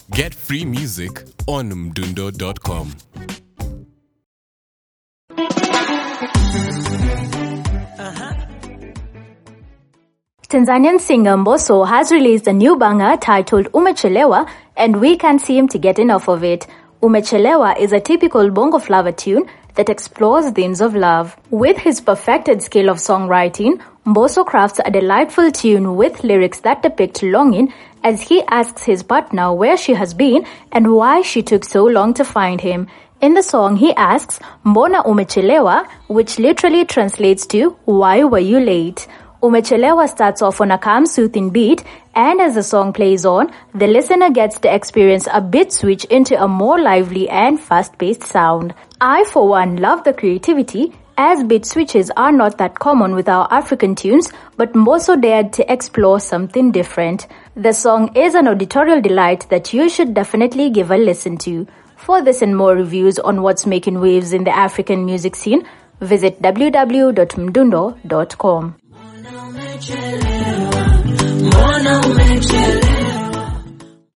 Get free music on mdundo.com. Tanzanian singer Mbosso has released a new banger titled Umechelewa, and we can't seem to get enough of it. Umechelewa is a typical bongo flava tune that explores themes of love. With his perfected skill of songwriting, Mbosso crafts a delightful tune with lyrics that depict longing as he asks his partner where she has been and why she took so long to find him. In the song, he asks, Mbona umechelewa, which literally translates to, why were you late? Umechelewa starts off on a calm, soothing beat, and as the song plays on, the listener gets to experience a beat switch into a more lively and fast-paced sound. I, for one, love the creativity, as beat switches are not that common with our African tunes, but Mbosso dared to explore something different. The song is an auditorial delight that you should definitely give a listen to. For this and more reviews on what's making waves in the African music scene, visit www.mdundo.com.